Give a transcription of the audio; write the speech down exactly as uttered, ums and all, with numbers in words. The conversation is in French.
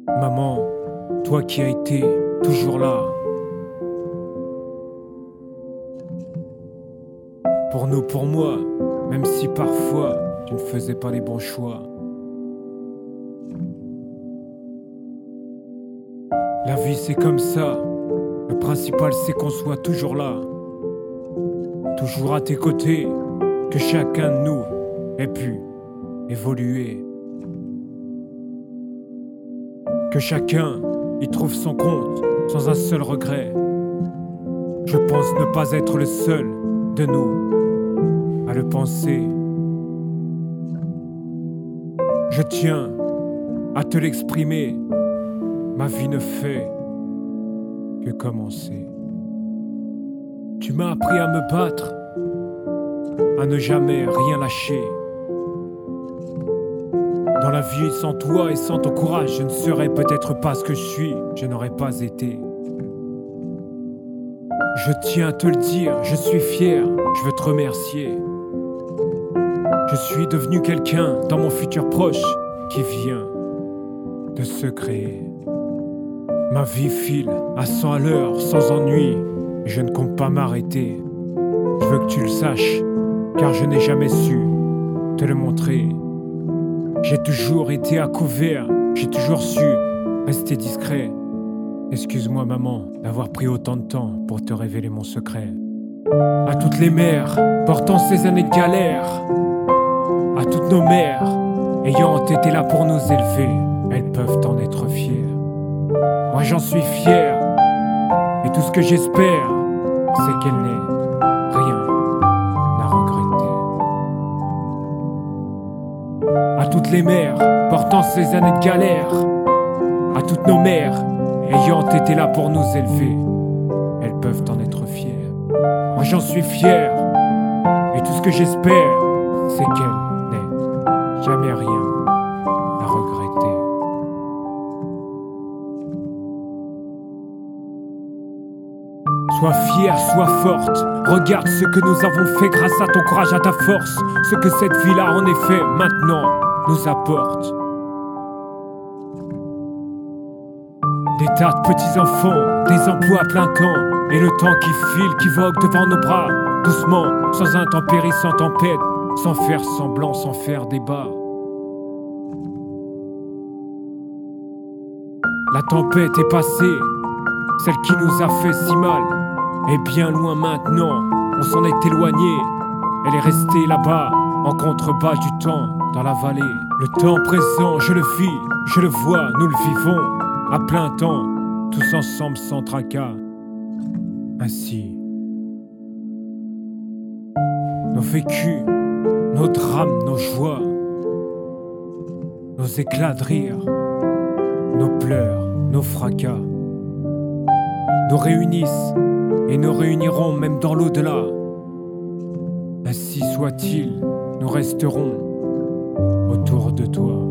Maman, toi qui as été toujours là pour nous, pour moi, même si parfois tu ne faisais pas les bons choix. La vie c'est comme ça, le principal c'est qu'on soit toujours là, toujours à tes côtés, que chacun de nous ait pu évoluer, que chacun y trouve son compte sans un seul regret. Je pense ne pas être le seul de nous à le penser. Je tiens à te l'exprimer, ma vie ne fait que commencer. Tu m'as appris à me battre, à ne jamais rien lâcher. Dans la vie, sans toi et sans ton courage, je ne serais peut-être pas ce que je suis, je n'aurais pas été. Je tiens à te le dire, je suis fier, je veux te remercier. Je suis devenu quelqu'un dans mon futur proche qui vient de se créer. Ma vie file à cent à l'heure, sans ennui, et je ne compte pas m'arrêter. Je veux que tu le saches, car je n'ai jamais su te le montrer. J'ai toujours été à couvert, j'ai toujours su rester discret. Excuse-moi maman d'avoir pris autant de temps pour te révéler mon secret. À toutes les mères portant ces années de galère, à toutes nos mères ayant été là pour nous élever, elles peuvent en être fières. Moi j'en suis fier, et tout ce que j'espère, c'est qu'elle n'ait rien à regretter. À toutes les mères portant ces années de galère, à toutes nos mères ayant été là pour nous élever, elles peuvent en être fières. Moi j'en suis fier, et tout ce que j'espère, c'est qu'elle n'ait jamais rien à regretter. Sois fière, sois forte, regarde ce que nous avons fait grâce à ton courage, à ta force, ce que cette vie-là en effet maintenant nous apporte. Des tas de petits enfants, des emplois à plein temps, et le temps qui file, qui vogue devant nos bras, doucement, sans intempéries, sans tempête, sans faire semblant, sans faire débat. La tempête est passée, celle qui nous a fait si mal, est bien loin maintenant, on s'en est éloigné. Elle est restée là-bas, en contrebas du temps, dans la vallée. Le temps présent, je le vis, je le vois, nous le vivons à plein temps, tous ensemble sans tracas. Ainsi, nos vécus, nos drames, nos joies, nos éclats de rire, nos pleurs, nos fracas, nous réunissent et nous réunirons même dans l'au-delà. Ainsi soit-il, nous resterons autour de toi.